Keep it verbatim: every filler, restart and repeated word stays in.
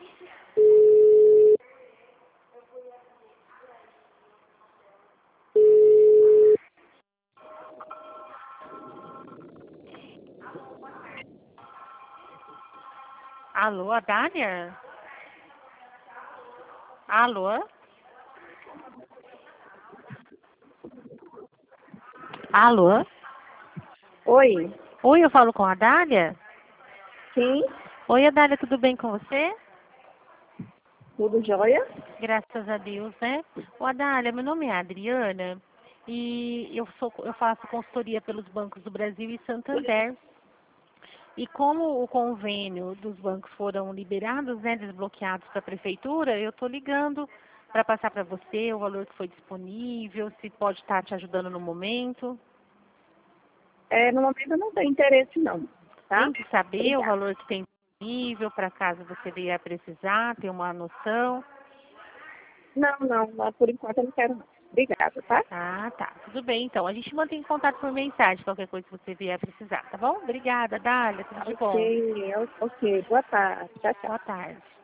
Alô, a Dália? Alô? Alô? Oi, Oi, eu falo com a Dália? sim, Oi, Adália, tudo bem com você? tudo jóia? Graças a Deus, né? Ô, Adália, meu nome é Adriana e eu, sou, eu faço consultoria pelos bancos do Brasil e Santander. E como o convênio dos bancos foram liberados, né, desbloqueados para a prefeitura, eu estou ligando para passar para você o valor que foi disponível, se pode estar te ajudando no momento. É, no momento eu não tenho interesse não, tá? Tem que saber o Obrigada. valor que tem disponível para caso você vier a precisar, ter uma noção. Não, não, mas por enquanto eu não quero não. Obrigada, tá? Ah, tá. Tudo bem, então. A gente mantém contato por mensagem, qualquer coisa que você vier a precisar, tá bom? Obrigada, Dália. Tudo de Ok, bom. ok, boa tarde, tchau, tchau. Boa tarde.